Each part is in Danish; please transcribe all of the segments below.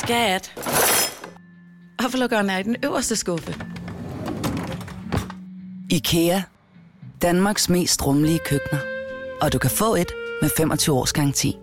Skat. Hvorfor lukker den i den øverste skuffe? IKEA. Danmarks mest rummelige køkkener. Og du kan få et med 25 års garanti.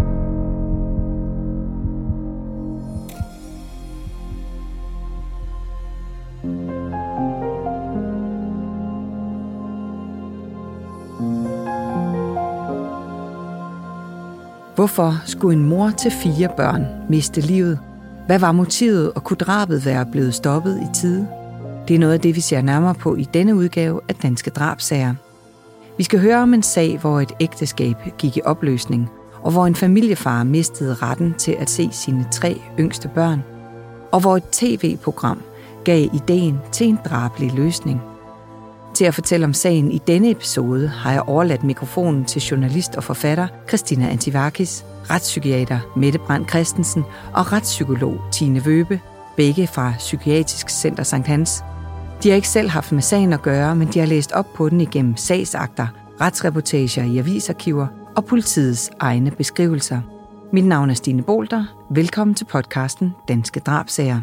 Hvorfor skulle en mor til 4 børn miste livet? Hvad var motivet, og kunne drabet være blevet stoppet i tide? Det er noget af det, vi ser nærmere på i denne udgave af Danske Drabsager. Vi skal høre om en sag, hvor et ægteskab gik i opløsning, og hvor en familiefar mistede retten til at se sine 3 yngste børn, og hvor et tv-program gav ideen til en drabelig løsning. Til at fortælle om sagen i denne episode har jeg overladt mikrofonen til journalist og forfatter Christina Antivakis, retspsykiater Mette Brandt Christensen og retspsykolog Tine Wøbe, begge fra Psykiatrisk Center Sankt Hans. De har ikke selv haft med sagen at gøre, men de har læst op på den igennem sagsakter, retsreportager i avisarkiver og politiets egne beskrivelser. Mit navn er Stine Bolter. Velkommen til podcasten Danske Drabsager.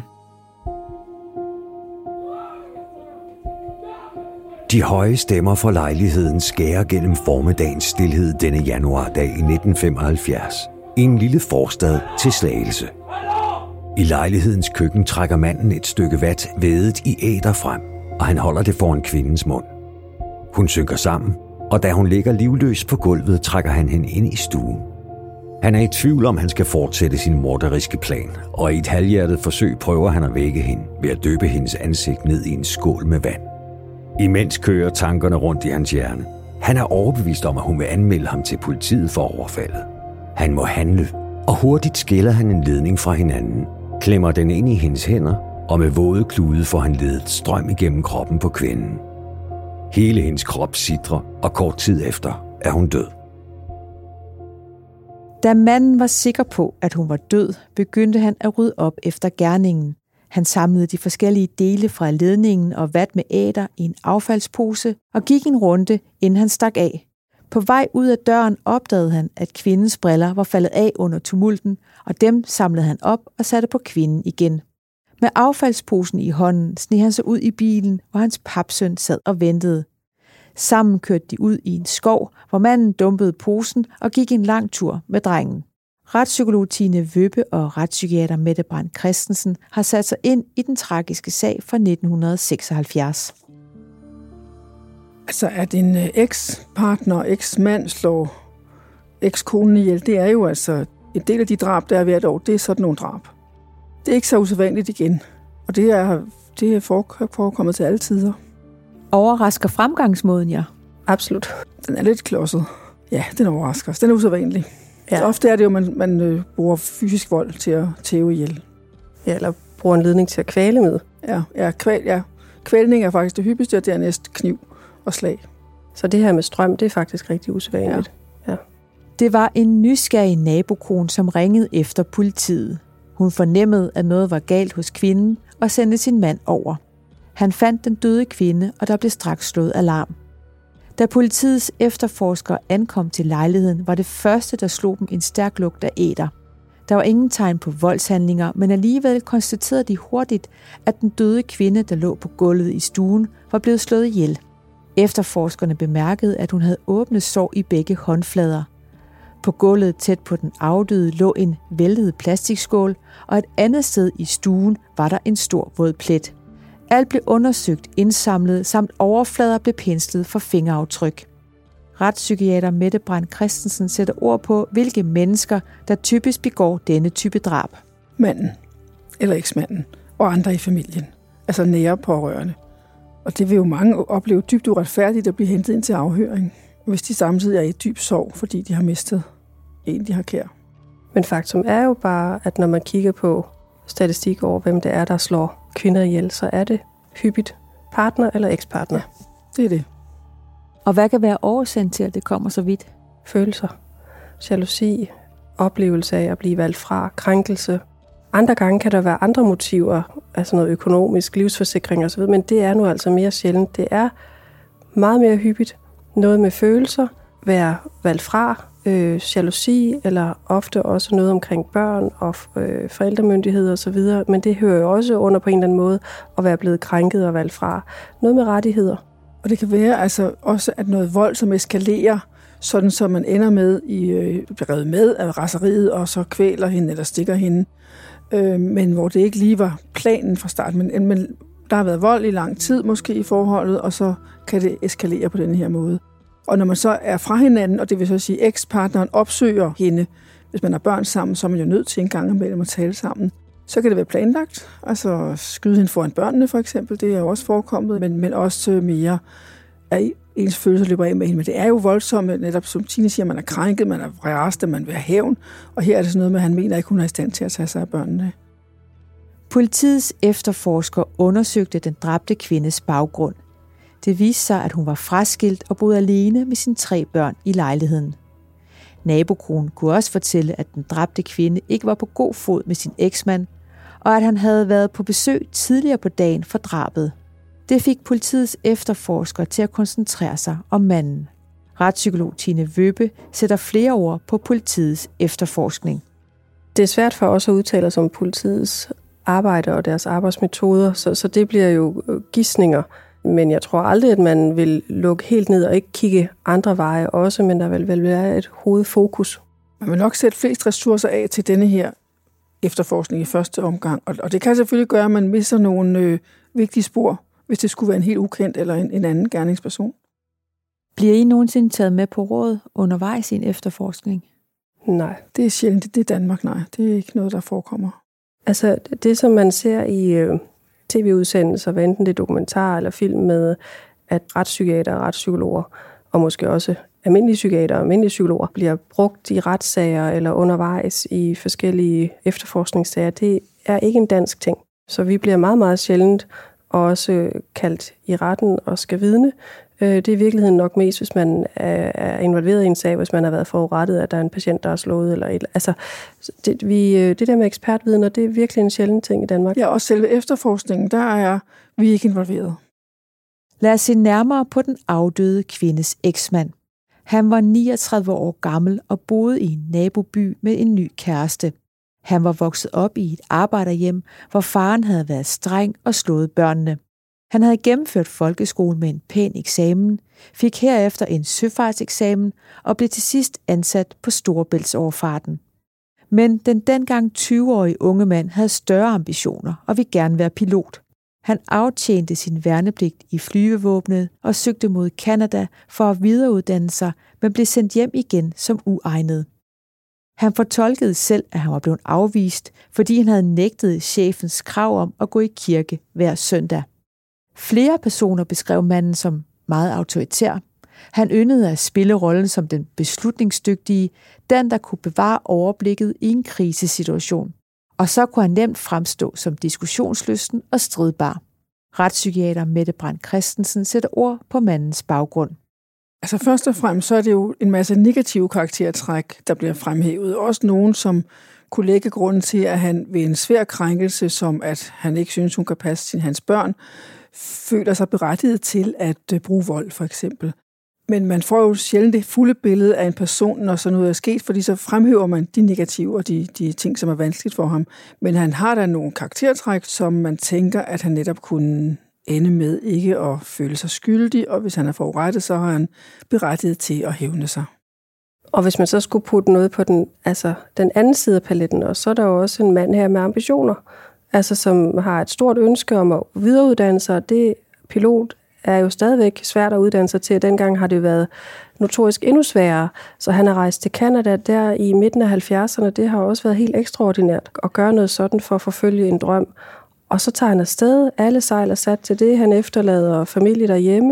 De høje stemmer fra lejligheden skærer gennem formiddagens stilhed denne januardag i 1975 i en lille forstad til Slagelse. I lejlighedens køkken trækker manden et stykke vat vædet i æter frem, og han holder det foran kvindens mund. Hun synker sammen, og da hun ligger livløs på gulvet, trækker han hende ind i stuen. Han er i tvivl om, han skal fortsætte sin morderiske plan, og i et halvhjertet forsøg prøver han at vække hende ved at dyppe hendes ansigt ned i en skål med vand. Imens kører tankerne rundt i hans hjerne. Han er overbevist om, at hun vil anmelde ham til politiet for overfaldet. Han må handle, og hurtigt skiller han en ledning fra hinanden, klemmer den ind i hendes hænder, og med våde klude får han ledet strøm igennem kroppen på kvinden. Hele hendes krop sidrer, og kort tid efter er hun død. Da manden var sikker på, at hun var død, begyndte han at rydde op efter gerningen. Han samlede de forskellige dele fra ledningen og vat med æter i en affaldspose og gik en runde, inden han stak af. På vej ud af døren opdagede han, at kvindens briller var faldet af under tumulten, og dem samlede han op og satte på kvinden igen. Med affaldsposen i hånden sneg han sig ud i bilen, hvor hans papsøn sad og ventede. Sammen kørte de ud i en skov, hvor manden dumpede posen og gik en lang tur med drengen. Retspsykolog Tine Wøbe og retspsykiater Mette Brandt Christensen har sat sig ind i den tragiske sag fra 1976. Altså, at en ekspartner, eksmand slår ekskonen ihjel, det er jo altså en del af de drab, der er hvert år. Det er sådan nogle drab. Det er ikke så usædvanligt igen, og det er forekommet til alle tider. Overrasker fremgangsmåden jer? Absolut. Den er lidt klodset. Ja, den overrasker os. Den er usædvanlig. Ja. Så ofte er det jo, man bruger fysisk vold til at tæve ihjel. Ja, eller bruger en ledning til at kvæle med. Ja. Kvælning er faktisk det hyppigste, og dernæst kniv og slag. Så det her med strøm, det er faktisk rigtig usædvanligt. Ja. Det var en nysgerrig nabokone, som ringede efter politiet. Hun fornemmede, at noget var galt hos kvinden, og sendte sin mand over. Han fandt den døde kvinde, og der blev straks slået alarm. Da politiets efterforskere ankom til lejligheden, var det første, der slog dem en stærk lugt af æter. Der var ingen tegn på voldshandlinger, men alligevel konstaterede de hurtigt, at den døde kvinde, der lå på gulvet i stuen, var blevet slået ihjel. Efterforskerne bemærkede, at hun havde åbne sår i begge håndflader. På gulvet tæt på den afdøde lå en væltet plastikskål, og et andet sted i stuen var der en stor våd plet. Alt blev undersøgt, indsamlet, samt overflader blev penslet for fingeraftryk. Retspsykiater Mette Brandt Christensen sætter ord på, hvilke mennesker, der typisk begår denne type drab. Manden, eller eksmanden, og andre i familien, altså nære pårørende. Og det vil jo mange opleve dybt uretfærdigt at blive hentet ind til afhøring, hvis de samtidig er i dyb sorg, fordi de har mistet en, de har kær. Men faktum er jo bare, at når man kigger på statistik over, hvem det er, der slår kvinder ihjel, så er det hyppigt partner eller ekspartner. Ja, det er det. Og hvad kan være årsagen til, at det kommer så vidt? Følelser, jalousi, oplevelse af at blive valgt fra, krænkelse. Andre gange kan der være andre motiver, altså noget økonomisk, livsforsikring osv., men det er nu altså mere sjældent. Det er meget mere hyppigt noget med følelser, være valgt fra, jalousi, eller ofte også noget omkring børn og forældremyndighed og så videre, men det hører jo også under på en eller anden måde at være blevet krænket og valgt fra. Noget med rettigheder. Og det kan være altså også, at noget vold, som eskalerer, sådan så man ender med bliver revet med af raseriet, og så kvæler hende eller stikker hende. Men hvor det ikke lige var planen fra start, men der har været vold i lang tid måske i forholdet, og så kan det eskalere på den her måde. Og når man så er fra hinanden, og det vil så sige, at ekspartneren opsøger hende, hvis man har børn sammen, så er man jo nødt til en gang imellem at tale sammen. Så kan det være planlagt, altså skyde hende foran børnene for eksempel, det er jo også forekommet, men også mere at ens følelser løber af med hende. Men det er jo voldsomt, netop som Tine siger, man er krænket, man er rasende, man vil have hævn, og her er det sådan noget med, at han mener ikke, hun er i stand til at tage sig af børnene. Politiets efterforsker undersøgte den dræbte kvindes baggrund. Det viste sig, at hun var fraskilt og boede alene med sine 3 børn i lejligheden. Nabokonen kunne også fortælle, at den dræbte kvinde ikke var på god fod med sin eksmand, og at han havde været på besøg tidligere på dagen for drabet. Det fik politiets efterforsker til at koncentrere sig om manden. Retspsykolog Tine Wøbe sætter flere ord på politiets efterforskning. Det er svært for os at udtale os om politiets arbejde og deres arbejdsmetoder, så det bliver jo gidsninger. Men jeg tror aldrig, at man vil lukke helt ned og ikke kigge andre veje også, men der vil være et hovedfokus. Man vil nok sætte flest ressourcer af til denne her efterforskning i første omgang, og det kan selvfølgelig gøre, at man misser nogle vigtige spor, hvis det skulle være en helt ukendt eller en anden gerningsperson. Bliver I nogensinde taget med på råd undervejs i en efterforskning? Nej. Det er sjældent. Det er Danmark, nej. Det er ikke noget, der forekommer. Altså, det som man ser i tv-udsendelser, hvad enten det er dokumentar eller film med, at retspsykiater og retspsykologer, og måske også almindelige psykiater og almindelige psykologer, bliver brugt i retssager eller undervejs i forskellige efterforskningssager, det er ikke en dansk ting. Så vi bliver meget, meget sjældent også kaldt i retten og skal vidne. Det er i virkeligheden nok mest, hvis man er involveret i en sag, hvis man har været forurettet, at der er en patient, der er slået. Eller altså, det der med ekspertvidner, det er virkelig en sjælden ting i Danmark. Ja, og selve efterforskningen, der er vi ikke involveret. Lad os se nærmere på den afdøde kvindes eksmand. Han var 39 år gammel og boede i en naboby med en ny kæreste. Han var vokset op i et arbejderhjem, hvor faren havde været streng og slået børnene. Han havde gennemført folkeskole med en pæn eksamen, fik herefter en søfartseksamen og blev til sidst ansat på Storebæltsoverfarten. Men den dengang 20-årige unge mand havde større ambitioner og ville gerne være pilot. Han aftjente sin værnepligt i flyvevåbnet og søgte mod Canada for at videreuddanne sig, men blev sendt hjem igen som uegnet. Han fortolkede selv, at han var blevet afvist, fordi han havde nægtet chefens krav om at gå i kirke hver søndag. Flere personer beskrev manden som meget autoritær. Han yndede at spille rollen som den beslutningsdygtige, den der kunne bevare overblikket i en krisesituation. Og så kunne han nemt fremstå som diskussionslysten og stridbar. Retspsykiater Mette Brandt Christensen sætter ord på mandens baggrund. Altså først og fremmest så er det jo en masse negative karaktertræk, der bliver fremhævet. Også nogen, som kunne lægge grunden til, at han ved en svær krænkelse, som at han ikke synes, hun kan passe hans børn, føler sig berettiget til at bruge vold, for eksempel. Men man får jo sjældent det fulde billede af en person, når sådan noget er sket, fordi så fremhæver man de negative og de ting, som er vanskeligt for ham. Men han har da nogle karaktertræk, som man tænker, at han netop kunne ende med ikke at føle sig skyldig, og hvis han er forurettet, så har han berettiget til at hævne sig. Og hvis man så skulle putte noget på den anden side af paletten også, så er der jo også en mand her med ambitioner, altså som har et stort ønske om at videreuddanne sig. Det pilot er jo stadigvæk svært at uddanne sig til. Dengang har det været notorisk endnu sværere, så han har rejst til Canada der i midten af 70'erne. Det har også været helt ekstraordinært at gøre noget sådan for at forfølge en drøm. Og så tager han afsted, alle sejl er sat til det, han efterlader familie derhjemme,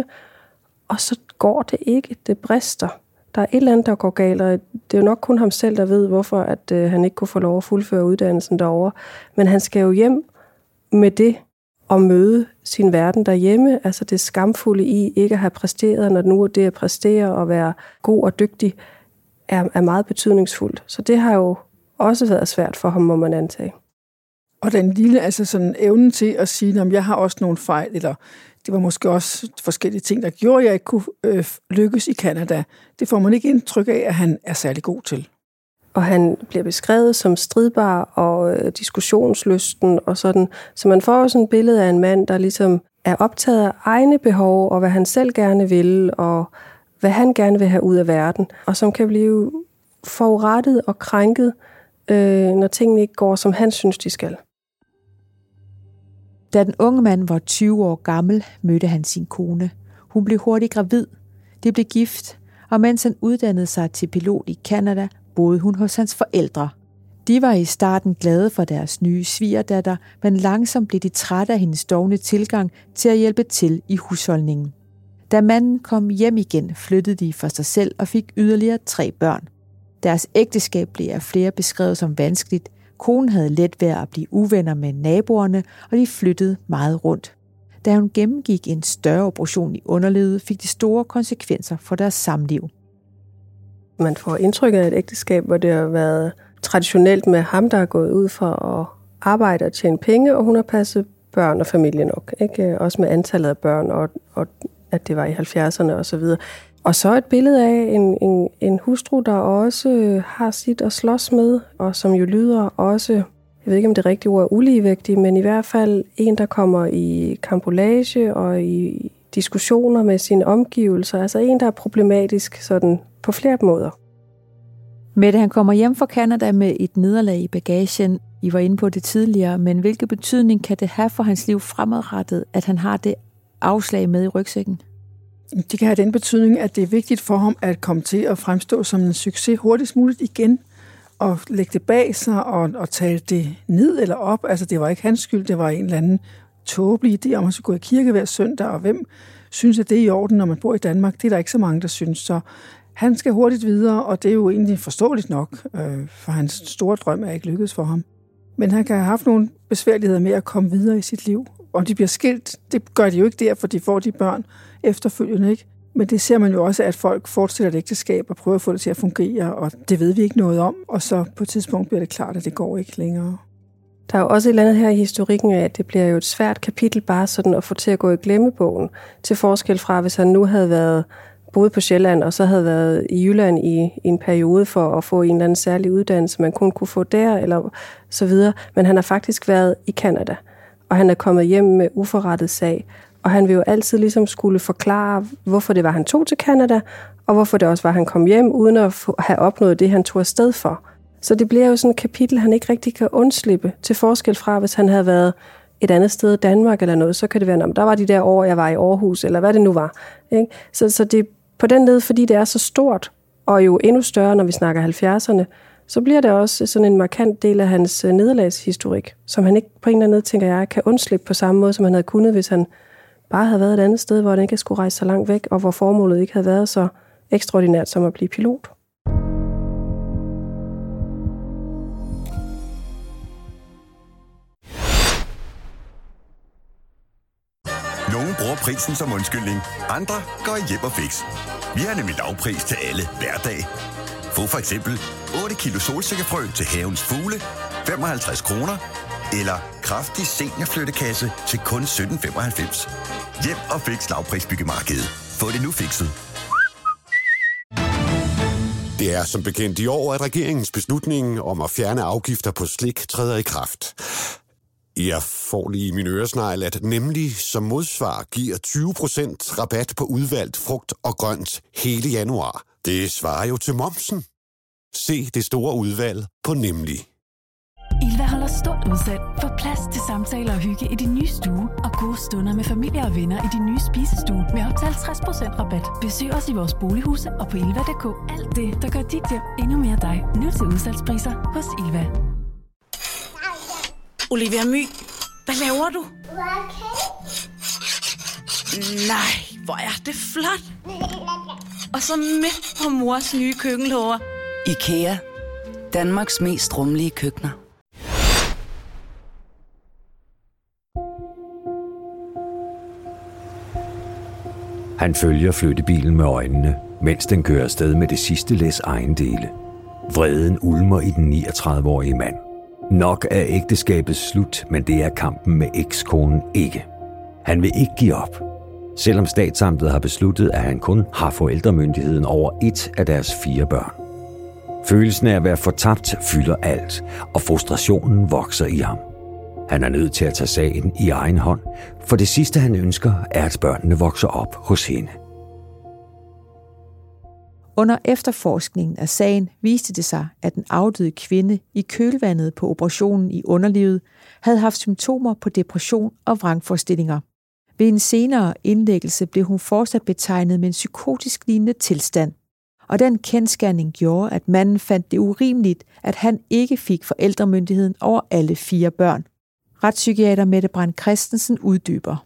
og så går det ikke, det brister. Der er et eller andet, der går galt, og det er jo nok kun ham selv, der ved, hvorfor at han ikke kunne få lov at fuldføre uddannelsen derovre. Men han skal jo hjem med det og møde sin verden derhjemme, altså det skamfulde i ikke at have præsteret, når nu det at præstere og være god og dygtig er meget betydningsfuldt. Så det har jo også været svært for ham, må man antage. Og den lille, altså sådan evnen til at sige, at jeg har også nogle fejl, eller det var måske også forskellige ting, der gjorde, at jeg ikke kunne lykkes i Canada. Det får man ikke indtryk af, at han er særlig god til. Og han bliver beskrevet som stridbar og diskussionslysten og sådan. Så man får sådan et billede af en mand, der ligesom er optaget af egne behov, og hvad han selv gerne vil, og hvad han gerne vil have ud af verden. Og som kan blive forurettet og krænket, når tingene ikke går, som han synes, de skal. Da den unge mand var 20 år gammel, mødte han sin kone. Hun blev hurtigt gravid. De blev gift, og mens han uddannede sig til pilot i Canada, boede hun hos hans forældre. De var i starten glade for deres nye svigerdatter, men langsomt blev de trætte af hendes dovne tilgang til at hjælpe til i husholdningen. Da manden kom hjem igen, flyttede de for sig selv og fik yderligere 3 børn. Deres ægteskab blev af flere beskrevet som vanskeligt. Konen havde let ved at blive uvenner med naboerne, og de flyttede meget rundt. Da hun gennemgik en større operation i underlivet, fik det store konsekvenser for deres samliv. Man får indtryk af et ægteskab, hvor det har været traditionelt med ham, der er gået ud for at arbejde og tjene penge, og hun har passet børn og familie nok. Ikke? Også med antallet af børn, og at det var i 70'erne og så videre. Og så et billede af en hustru, der også har sit at slås med, og som jo lyder også, jeg ved ikke om det rigtige ord er uligevægtig, men i hvert fald en, der kommer i kampolage og i diskussioner med sine omgivelser. Altså en, der er problematisk sådan på flere måder. Mette, han kommer hjem fra Canada med et nederlag i bagagen. I var inde på det tidligere, men hvilken betydning kan det have for hans liv fremadrettet, at han har det afslag med i rygsækken? Det kan have den betydning, at det er vigtigt for ham at komme til at fremstå som en succes hurtigst muligt igen, og lægge det bag sig og tale det ned eller op. Altså, det var ikke hans skyld, det var en eller anden tåbelig idé om at skulle gå i kirke hver søndag, og hvem synes, at det er i orden, når man bor i Danmark? Det er der ikke så mange, der synes. Så han skal hurtigt videre, og det er jo egentlig forståeligt nok, for hans store drøm er ikke lykkedes for ham. Men han kan have haft nogle besværligheder med at komme videre i sit liv. Om de bliver skilt, det gør de jo ikke der, for de får de børn efterfølgende, ikke? Men det ser man jo også, at folk fortsætter et ægteskab og prøver at få det til at fungere, og det ved vi ikke noget om, og så på et tidspunkt bliver det klart, at det går ikke længere. Der er jo også et eller andet her i historikken af, at det bliver jo et svært kapitel bare sådan at få til at gå i glemmebogen, til forskel fra, hvis han nu havde været boet på Sjælland, og så havde været i Jylland i en periode for at få en eller anden særlig uddannelse, man kun kunne få der, eller så videre. Men han har faktisk været i Canada, og han er kommet hjem med uforrettet sag, og han vil jo altid ligesom skulle forklare, hvorfor det var, han tog til Canada, og hvorfor det også var, han kom hjem, uden at have opnået det, han tog afsted for. Så det bliver jo sådan et kapitel, han ikke rigtig kan undslippe, til forskel fra, hvis han havde været et andet sted i Danmark eller noget, så kan det være, der var de der år, jeg var i Aarhus, eller hvad det nu var. Ikke? Så det er på den led, fordi det er så stort, og jo endnu større, når vi snakker 70'erne, så bliver det også sådan en markant del af hans nederlagshistorik, som han ikke på en eller anden måde, tænker jeg, kan undslippe på samme måde, som han havde kunnet, hvis han bare havde været et andet sted, hvor han ikke skulle rejse så langt væk, og hvor formålet ikke havde været så ekstraordinært som at blive pilot. Nogle bruger prisen som undskyldning, andre går hjem og fix. Vi har nemlig lavpris til alle hverdag. Få for eksempel 8 kilo solsikkefrø til havens fugle, 55 kroner, eller kraftig seniorflyttekasse til kun 17,95. Hjem og fix lavprisbyggemarkedet. Få det nu fikset. Det er som bekendt i år, at regeringens beslutning om at fjerne afgifter på slik træder i kraft. Jeg får lige i min øresnegl, at nemlig som modsvar giver 20% rabat på udvalgt frugt og grønt hele januar. Det svarer jo til momsen. Se det store udvalg på Nemlig. Ilva holder stort udsalg. Få plads til samtaler og hygge i din nye stue og gode stunder med familie og venner i din nye spisestue med op til 50% rabat. Besøg os i vores bolighuse og på ilva.dk. Alt det, der gør dit hjem endnu mere dig. Nu til udsalgspriser hos Ilva. Olivia My, hvad laver du? Nej, hvor er det flot. Og så midt på mors nye køkkenlåger. IKEA. Danmarks mest rummelige køkkener. Han følger flyttebilen med øjnene, mens den kører afsted med det sidste læs ejendele. Vreden ulmer i den 39-årige mand. Nok er ægteskabet slut, men det er kampen med ekskonen ikke. Han vil ikke give op, selvom statsamtet har besluttet, at han kun har forældremyndigheden over et af deres 4 børn. Følelsen af at være fortabt fylder alt, og frustrationen vokser i ham. Han er nødt til at tage sagen i egen hånd, for det sidste han ønsker er, at børnene vokser op hos hende. Under efterforskningen af sagen viste det sig, at den afdøde kvinde i kølvandet på operationen i underlivet havde haft symptomer på depression og vrangforestillinger. Ved en senere indlæggelse blev hun fortsat betegnet med en psykotisk lignende tilstand. Og den kendsgerning gjorde, at manden fandt det urimeligt, at han ikke fik forældremyndigheden over alle 4 børn. Retspsykiater Mette Brandt Christensen uddyber.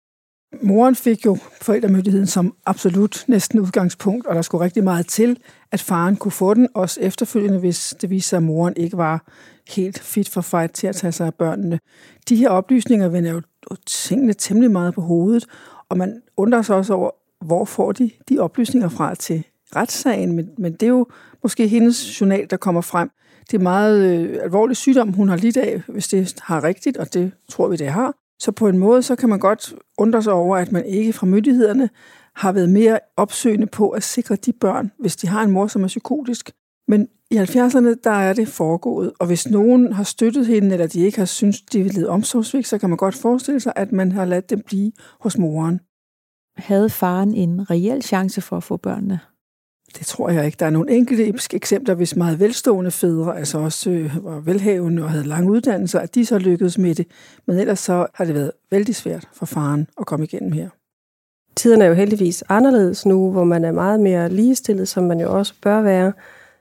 Moren fik jo forældremyndigheden som absolut næsten udgangspunkt, og der skulle rigtig meget til, at faren kunne få den, også efterfølgende, hvis det viste sig, at moren ikke var helt fit for fight til at tage sig af børnene. De her oplysninger vender jo tingene temmelig meget på hovedet, og man undrer sig også over, hvor får de oplysninger fra til retssagen, men det er jo måske hendes journal, der kommer frem. Det er meget alvorlig sygdom, hun har lidt af, hvis det har rigtigt, og det tror vi, det har. Så på en måde, så kan man godt undre sig over, at man ikke fra myndighederne har været mere opsøgende på at sikre de børn, hvis de har en mor, som er psykotisk. Men i 70'erne, der er det foregået, og hvis nogen har støttet hende, eller de ikke har syntes, de ville lide omsorgsvigt, så kan man godt forestille sig, at man har ladet dem blive hos moren. Havde faren en reel chance for at få børnene? Det tror jeg ikke. Der er nogle enkelte eksempler, hvis meget velstående fædre, altså også var velhavende og havde lange uddannelser, at de så lykkedes med det. Men ellers så har det været vældig svært for faren at komme igennem her. Tiden er jo heldigvis anderledes nu, hvor man er meget mere ligestillet, som man jo også bør være.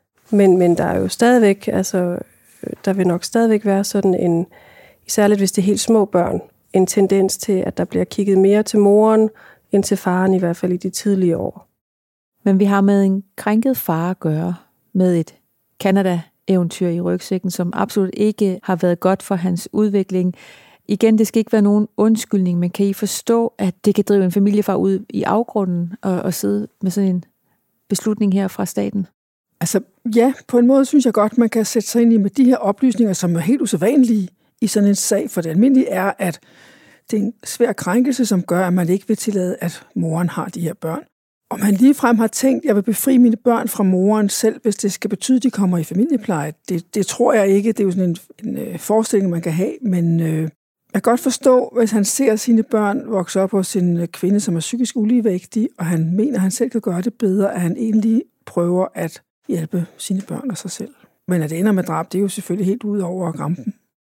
Men der er jo stadigvæk, altså der vil nok stadigvæk være sådan en, særligt hvis det er helt små børn, en tendens til, at der bliver kigget mere til moren end til faren, i hvert fald i de tidlige år. Men vi har med en krænket far at gøre, med et Canada-eventyr i rygsækken, som absolut ikke har været godt for hans udvikling. Igen, det skal ikke være nogen undskyldning, men kan I forstå, at det kan drive en familiefar ud i afgrunden og sidde med sådan en beslutning her fra staten? Altså ja, på en måde synes jeg godt, man kan sætte sig ind i med de her oplysninger, som er helt usædvanlige i sådan en sag, for det almindelige er, at det er en svær krænkelse, som gør, at man ikke vil tillade, at moren har de her børn. Og man ligefrem har tænkt, at jeg vil befri mine børn fra moren selv, hvis det skal betyde, at de kommer i familiepleje. Det tror jeg ikke. Det er jo sådan en forestilling, man kan have. Men jeg kan godt forstå, hvis han ser sine børn vokse op hos en kvinde, som er psykisk uligevægtig, og han mener, at han selv kan gøre det bedre, at han egentlig prøver at hjælpe sine børn og sig selv. Men at det ender med drab, det er jo selvfølgelig helt ude over rampen.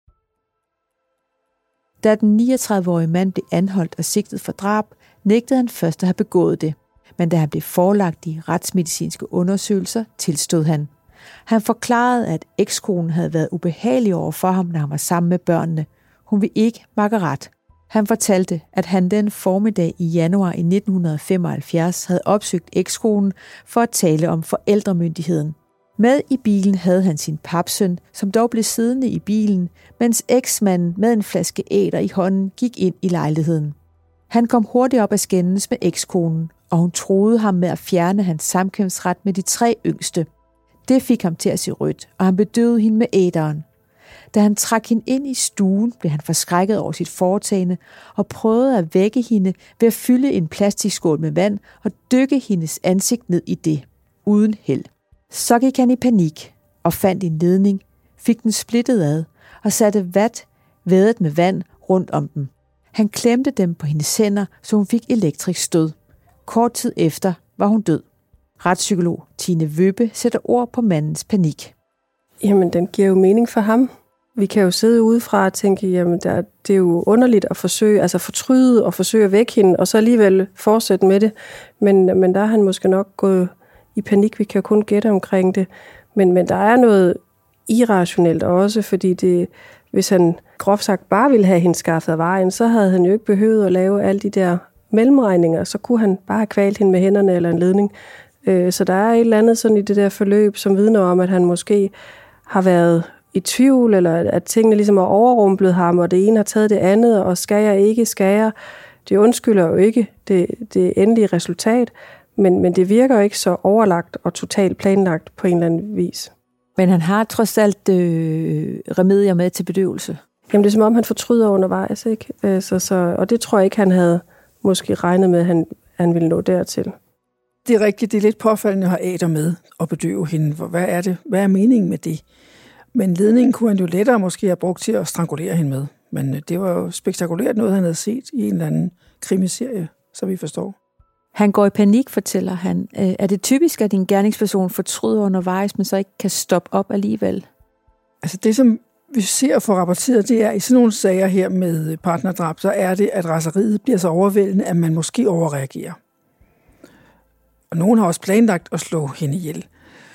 Da den 39-årige mand blev anholdt og sigtet for drab, nægtede han først at have begået det. Men da han blev forelagt de retsmedicinske undersøgelser, tilstod han. Han forklarede, at ekskonen havde været ubehagelig over for ham, når han var sammen med børnene. Hun ville ikke makke ret. Han fortalte, at han den formiddag i januar i 1975 havde opsøgt ekskonen for at tale om forældremyndigheden. Med i bilen havde han sin papsøn, som dog blev siddende i bilen, mens eksmanden med en flaske æter i hånden gik ind i lejligheden. Han kom hurtigt op at skændes med ekskonen, og hun troede ham med at fjerne hans samkvemsret med de 3 yngste. Det fik ham til at se rødt, og han bedøvede hende med æteren. Da han trak hende ind i stuen, blev han forskrækket over sit foretagende og prøvede at vække hende ved at fylde en plastikskål med vand og dykke hendes ansigt ned i det, uden held. Så gik han i panik og fandt en ledning, fik den splittet ad og satte vat vædet med vand rundt om dem. Han klemte dem på hendes hænder, så hun fik elektrisk stød. Kort tid efter var hun død. Retspsykolog Tine Wøbe sætter ord på mandens panik. Jamen, den giver jo mening for ham. Vi kan jo sidde udefra og tænke, jamen, det er jo underligt at forsøge, altså fortryde og forsøge at vække hende, og så alligevel fortsætte med det. Men der er han måske nok gået i panik. Vi kan jo kun gætte omkring det. Men der er noget irrationelt også, fordi det, hvis han groft sagt bare ville have hende skaffet af vejen, så havde han jo ikke behøvet at lave alle de der mellemregninger, så kunne han bare have kvalt hende med hænderne eller en ledning. Så der er et eller andet sådan i det der forløb, som vidner om, at han måske har været i tvivl, eller at tingene ligesom er overrumplet ham, og det ene har taget det andet, og skal jeg ikke, skal jeg. Det undskylder jo ikke det endelige resultat, men det virker jo ikke så overlagt og totalt planlagt på en eller anden vis. Men han har trods alt remedier med til bedøvelse. Jamen det er som om, han fortryder undervejs, ikke? Og det tror jeg ikke, han havde måske regnet med, at han ville nå dertil. Det er rigtigt, det er lidt påfaldende at have æder med og bedøve hende. Hvad er det? Hvad er meningen med det? Men ledningen kunne han jo lettere måske have brugt til at strangulere hende med. Men det var jo spektakulært noget, han havde set i en eller anden krimiserie, så vi forstår. Han går i panik, fortæller han. Er det typisk, at en gerningsperson fortryder undervejs, men så ikke kan stoppe op alligevel? Altså det, som vi ser for rapporteret, det er i sådan nogle sager her med partnerdrab, så er det, at raseriet bliver så overvældende, at man måske overreagerer. Og nogen har også planlagt at slå hende ihjel.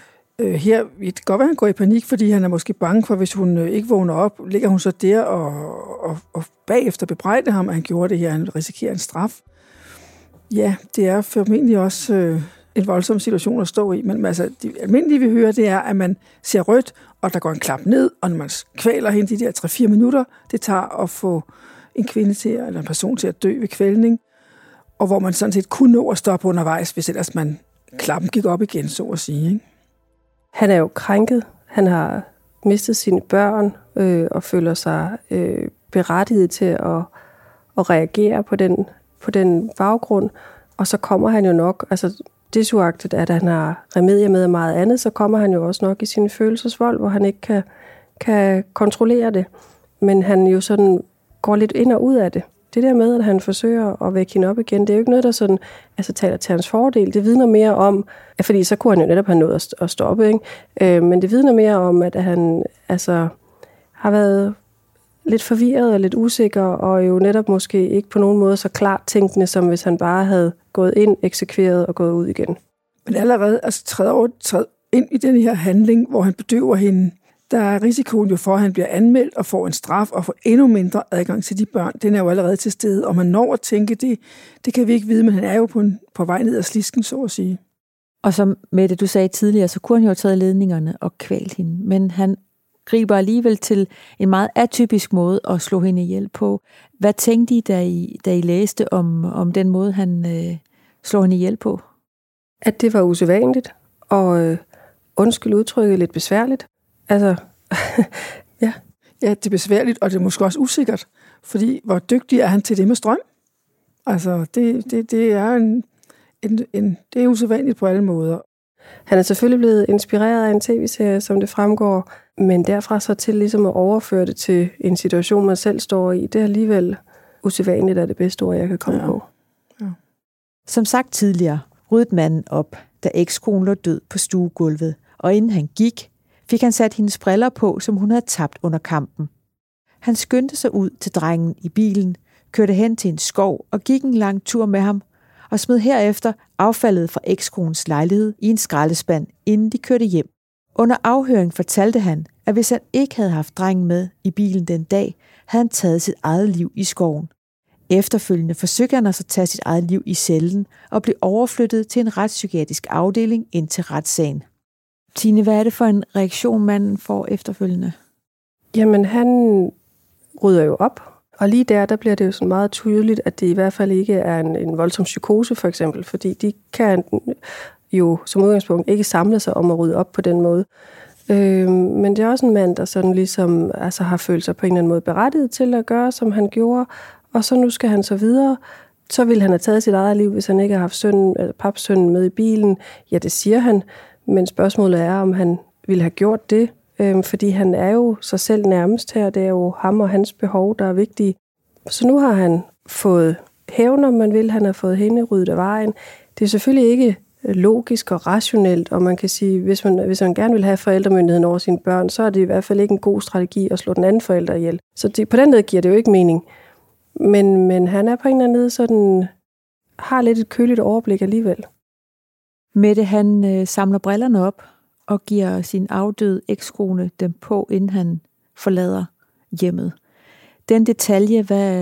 Her det kan godt være, at han går i panik, fordi han er måske bange for, hvis hun ikke vågner op, ligger hun så der og bagefter bebrejder ham, at han gjorde det her, han risikerer en straf. Ja, det er formentlig også en voldsom situation at stå i, men altså, det almindelige, vi hører, det er, at man ser rødt, og der går en klap ned, og når man kvæler hende de der 3-4 minutter, det tager at få en kvinde til, eller en person til at dø ved kvælning, og hvor man sådan set kunne nå at stoppe undervejs, hvis ellers klappen gik op igen, så at sige, ikke? Han er jo krænket. Han har mistet sine børn og føler sig berettiget til at reagere på den baggrund. Og så kommer han jo nok, altså desuagtet, at han har remedier med og meget andet, så kommer han jo også nok i sin følelsesvold, hvor han ikke kan kontrollere det. Men han jo sådan går lidt ind og ud af det. Det der med, at han forsøger at vække hende op igen, det er jo ikke noget, der sådan, altså, taler til hans fordel. Det vidner mere om, fordi så kunne han jo netop have nået at stoppe, ikke? Men det vidner mere om, at han altså, har været lidt forvirret og lidt usikker, og jo netop måske ikke på nogen måde så klart tænkende, som hvis han bare havde gået ind, eksekveret og gået ud igen. Men allerede træder ind i den her handling, hvor han bedøver hende, der er risikoen jo for, at han bliver anmeldt og får en straf og får endnu mindre adgang til de børn. Den er jo allerede til stede, og man når at tænke, det kan vi ikke vide, men han er jo på vej ned ad slisken, så at sige. Og som Mette, du sagde tidligere, så kunne han jo have taget ledningerne og kvalt hende, men han griber alligevel til en meget atypisk måde at slå hende ihjel på. Hvad tænkte I, da I læste om den måde, han slår hende ihjel på? At det var usædvanligt, og undskyld udtrykket, lidt besværligt. Altså, ja. Ja, det er besværligt, og det er måske også usikkert, fordi hvor dygtig er han til det med strøm? Altså, det er det er usædvanligt på alle måder. Han er selvfølgelig blevet inspireret af en tv-serie, som det fremgår, men derfra så til ligesom at overføre det til en situation, man selv står i, det er alligevel usædvanligt, er det bedste ord, jeg kan komme på. Ja. Som sagt tidligere, ryddede manden op, da ekskonen lå død på stuegulvet, og inden han gik, fik han sat hendes briller på, som hun havde tabt under kampen. Han skyndte sig ud til drengen i bilen, kørte hen til en skov og gik en lang tur med ham, og smed herefter affaldet fra ekskonens lejlighed i en skraldespand, inden de kørte hjem. Under afhøring fortalte han, at hvis han ikke havde haft drengen med i bilen den dag, havde han taget sit eget liv i skoven. Efterfølgende forsøgte han også at tage sit eget liv i cellen og blev overflyttet til en retspsykiatrisk afdeling indtil retssagen. Tine, hvad er det for en reaktion, manden får efterfølgende? Jamen, han rydder jo op, og lige der bliver det jo sådan meget tydeligt, at det i hvert fald ikke er en voldsom psykose, for eksempel, fordi de kan jo som udgangspunkt ikke samle sig om at rydde op på den måde. Men det er også en mand, der sådan ligesom altså har følt sig på en eller anden måde berettiget til at gøre, som han gjorde, og så nu skal han så videre. Så ville han have taget sit eget liv, hvis han ikke har haft papsønnen med i bilen. Ja, det siger han, men spørgsmålet er, om han ville have gjort det, fordi han er jo sig selv nærmest her. Det er jo ham og hans behov, der er vigtige. Så nu har han fået hævn, om man vil. Han har fået hende ryddet af vejen. Det er selvfølgelig ikke logisk og rationelt, og man kan sige, hvis man gerne vil have forældremyndigheden over sine børn, så er det i hvert fald ikke en god strategi at slå den anden forælder ihjel. Så på den måde giver det jo ikke mening. Men han er på en eller anden måde sådan, har lidt et køligt overblik alligevel. Mette, han samler brillerne op og giver sin afdøde ekskone dem på, inden han forlader hjemmet. Den detalje,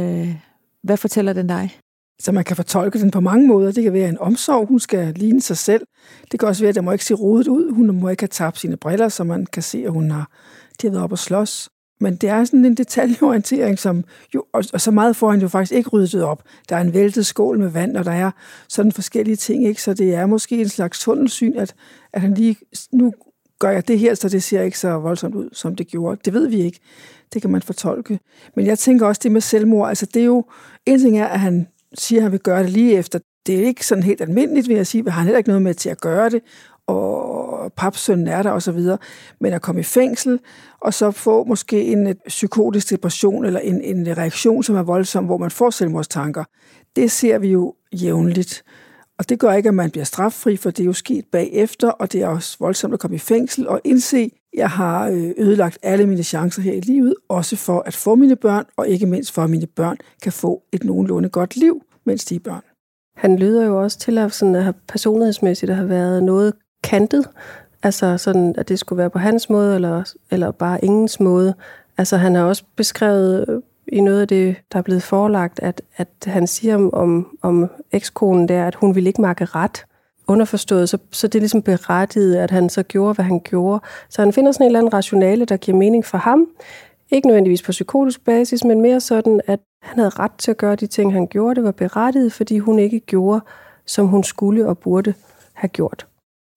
hvad fortæller den dig? Så man kan fortolke den på mange måder. Det kan være en omsorg, hun skal ligne sig selv. Det kan også være, at der må ikke se rodet ud. Hun må ikke have tabt sine briller, så man kan se, at de har været op og slås. Men det er sådan en detaljeorientering, som jo, og så meget får han jo faktisk ikke ryddet op. Der er en væltet skål med vand, og der er sådan forskellige ting, ikke? Så det er måske en slags tunnelsyn, at han lige nu gør jeg det her, så det ser ikke så voldsomt ud, som det gjorde. Det ved vi ikke. Det kan man fortolke. Men jeg tænker også, det med selvmord, altså det er jo, en ting er, at han siger, at han vil gøre det lige efter. Det er ikke sådan helt almindeligt, vil jeg sige. Han har heller ikke noget med til at gøre det, og papsønnen er der og så videre. Men at komme i fængsel, og så få måske en psykotisk depression, eller en reaktion, som er voldsom, hvor man får selvmordstanker, det ser vi jo jævnligt. Og det gør ikke, at man bliver straffri, for det er jo sket bagefter, og det er også voldsomt at komme i fængsel og indse, at jeg har ødelagt alle mine chancer her i livet, også for at få mine børn, og ikke mindst for, at mine børn kan få et nogenlunde godt liv, mens de er børn. Han lyder jo også til at have personlighedsmæssigt at have været noget kantet, altså sådan, at det skulle være på hans måde, eller bare ingens måde. Altså han har også beskrevet i noget af det, der er blevet forelagt, at han siger om ekskonen der, at hun ville ikke makke ret. Underforstået, så det er ligesom berettiget, at han så gjorde, hvad han gjorde. Så han finder sådan en eller anden rationale, der giver mening for ham. Ikke nødvendigvis på psykotisk basis, men mere sådan, at han havde ret til at gøre de ting, han gjorde. Det var berettiget, fordi hun ikke gjorde, som hun skulle og burde have gjort.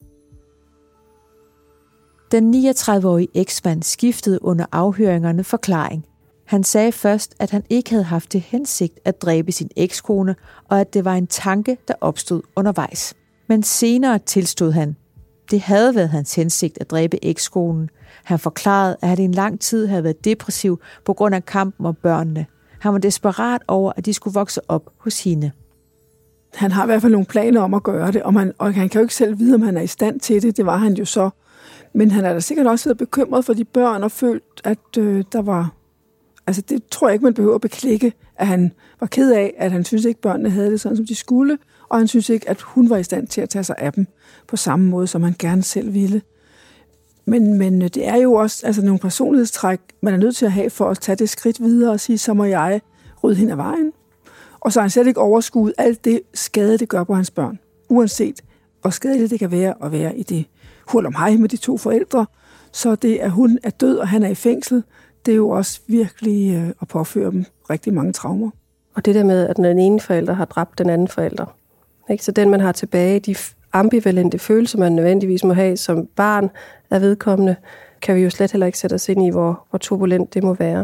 Den 39-årige eksmand skiftede under afhøringerne forklaring. Han sagde først, at han ikke havde haft til hensigt at dræbe sin ekskone, og at det var en tanke, der opstod undervejs. Men senere tilstod han. Det havde været hans hensigt at dræbe ekskonen. Han forklarede, at han i en lang tid havde været depressiv på grund af kampen om børnene. Han var desperat over, at de skulle vokse op hos hende. Han har i hvert fald nogle planer om at gøre det, og han kan jo ikke selv vide, om han er i stand til det. Det var han jo så. Men han er da sikkert også været bekymret for de børn og følt, at der var... Altså det tror jeg ikke, man behøver at beklikke, at han var ked af, at han synes ikke, børnene havde det sådan, som de skulle, og han synes ikke, at hun var i stand til at tage sig af dem på samme måde, som han gerne selv ville. Men det er jo også altså nogle personlighedstræk, man er nødt til at have for at tage det skridt videre og sige, så må jeg rydde hende af vejen. Og så har han slet ikke overskuet alt det skade, det gør på hans børn. Uanset hvor skadeligt det kan være at være i det hul om hej med de to forældre. Så det, at hun er død, og han er i fængsel, det er jo også virkelig at påføre dem rigtig mange traumer. Og det der med, at den ene forælder har dræbt den anden forælder. Ikke? Så den, man har tilbage, de ambivalente følelser, man nødvendigvis må have som barn af vedkommende, kan vi jo slet heller ikke sætte os ind i, hvor turbulent det må være.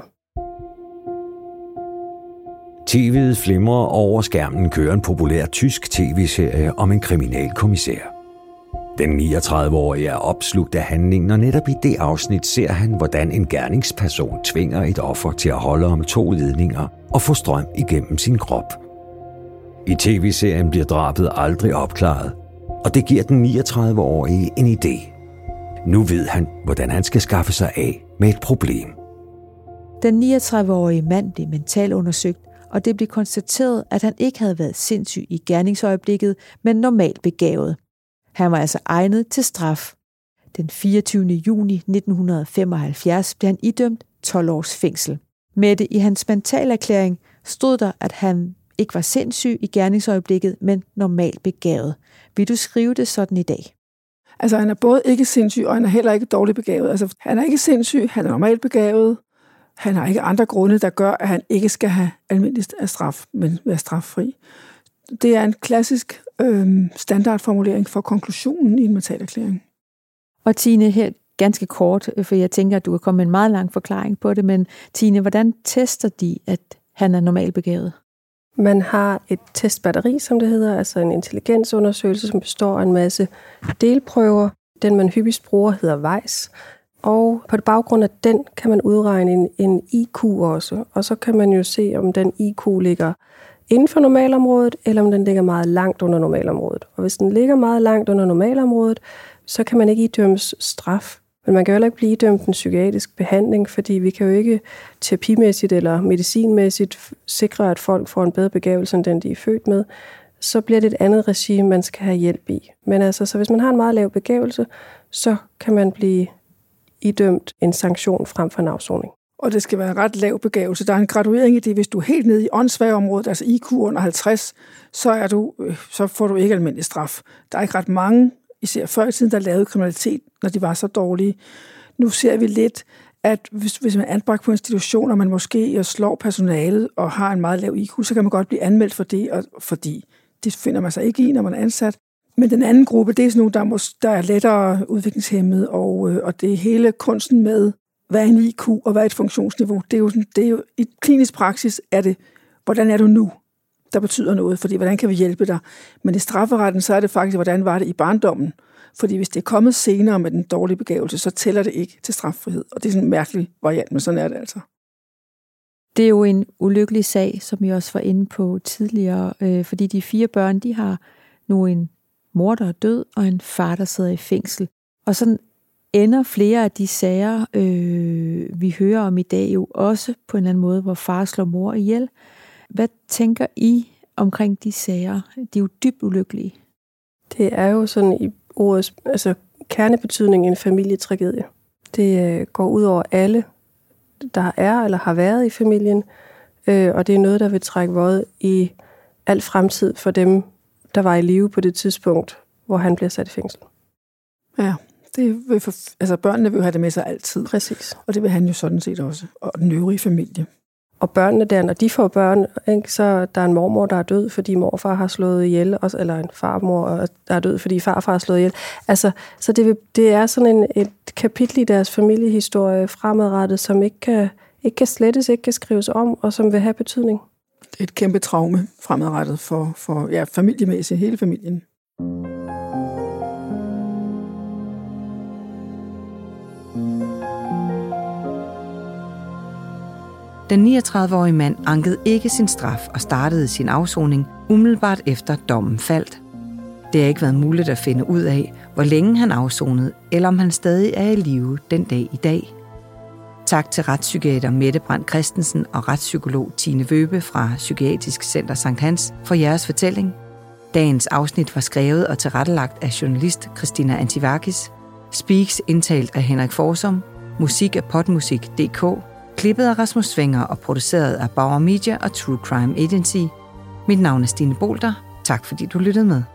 TV'et flimrer over skærmen kører en populær tysk tv-serie om en kriminalkommissær. Den 39-årige er opslugt af handlingen, og netop i det afsnit ser han, hvordan en gerningsperson tvinger et offer til at holde om 2 ledninger og få strøm igennem sin krop. I tv-serien bliver drabet aldrig opklaret, og det giver den 39-årige en idé. Nu ved han, hvordan han skal skaffe sig af med et problem. Den 39-årige mand blev mentalundersøgt, og det blev konstateret, at han ikke havde været sindssyg i gerningsøjeblikket, men normalt begavet. Han var altså egnet til straf. Den 24. juni 1975 blev han idømt 12 års fængsel. Med det i hans mentalerklæring stod der, at han ikke var sindssyg i gerningsøjeblikket, men normalt begavet. Vil du skrive det sådan i dag? Altså han er både ikke sindssyg, og han er heller ikke dårligt begavet. Altså han er ikke sindssyg, han er normalt begavet. Han har ikke andre grunde, der gør, at han ikke skal have almindeligt af straf, men være straffri. Det er en klassisk standardformulering for konklusionen i en mentalerklæring. Og Tine, her ganske kort, for jeg tænker, at du kan komme med en meget lang forklaring på det, men Tine, hvordan tester de, at han er normalt begavet? Man har et testbatteri, som det hedder, altså en intelligensundersøgelse, som består af en masse delprøver. Den, man hyppigst bruger, hedder VEIS. Og på baggrund af den kan man udregne en IQ også. Og så kan man jo se, om den IQ ligger inden for normalområdet, eller om den ligger meget langt under normalområdet. Og hvis den ligger meget langt under normalområdet, så kan man ikke idømmes straf. Men man kan jo heller ikke blive idømt en psykiatrisk behandling, fordi vi kan jo ikke terapimæssigt eller medicinmæssigt sikre, at folk får en bedre begavelse, end den de er født med. Så bliver det et andet regime, man skal have hjælp i. Men altså, så hvis man har en meget lav begavelse, så kan man blive idømt en sanktion frem for en afsoning. Og det skal være en ret lav begavelse. Der er en graduering i det. Hvis du er helt nede i åndssvageområdet, altså IQ under 50, så får du ikke almindelig straf. Der er ikke ret mange, især før i tiden, der lavede kriminalitet, når de var så dårlige. Nu ser vi lidt, at hvis man er anbragt på institution, og man måske slår personalet og har en meget lav IQ, så kan man godt blive anmeldt for det, fordi det finder man sig ikke i, når man er ansat. Men den anden gruppe, det er sådan nogle, der er lettere udviklingshæmmet, og det er hele kunsten med, hvad er en IQ og hvad er et funktionsniveau. Det er jo i klinisk praksis er det, hvordan er du nu, der betyder noget, fordi hvordan kan vi hjælpe dig? Men i strafferetten, så er det faktisk, hvordan var det i barndommen? Fordi hvis det er kommet senere med den dårlige begævelse, så tæller det ikke til straffrihed. Og det er sådan en mærkelig variant, men sådan er det altså. Det er jo en ulykkelig sag, som vi også var inde på tidligere, fordi de 4 børn, de har nu en mor, der er død, og en far, der sidder i fængsel. Og sådan ender flere af de sager, vi hører om i dag, jo også på en eller anden måde, hvor far slår mor ihjel. Hvad tænker I omkring de sager? De er jo dybt ulykkelige. Det er jo sådan i ordets kernebetydning en familietragedie. Det går ud over alle, der er eller har været i familien, og det er noget, der vil trække våd i al fremtid for dem, der var i live på det tidspunkt, hvor han bliver sat i fængsel. Ja, børnene vil jo have det med sig altid. Præcis. Og det vil han jo sådan set også, og den øvrige familie. Og børnene der, når de får børn, ikke, så der er en mormor, der er død, fordi morfar har slået ihjel, eller en farmor, der er død, fordi farfar har slået ihjel. Altså, så det er sådan et kapitel i deres familiehistorie fremadrettet, som ikke kan slettes, ikke kan skrives om, og som vil have betydning. Det er et kæmpe traume fremadrettet for familiemæssigt, hele familien. Den 39-årige mand ankede ikke sin straf og startede sin afsoning umiddelbart efter dommen faldt. Det har ikke været muligt at finde ud af, hvor længe han afsonede, eller om han stadig er i live den dag i dag. Tak til retspsykiater Mette Brandt Christensen og retspsykolog Tine Wøbe fra Psykiatrisk Center Sankt Hans for jeres fortælling. Dagens afsnit var skrevet og tilrettelagt af journalist Christina Antivakis. Speaks indtalt af Henrik Forsum. Musik af Podmusik.dk. Klippet af Rasmus Svinger og produceret af Bauer Media og True Crime Agency. Mit navn er Stine Bolter. Tak fordi du lyttede med.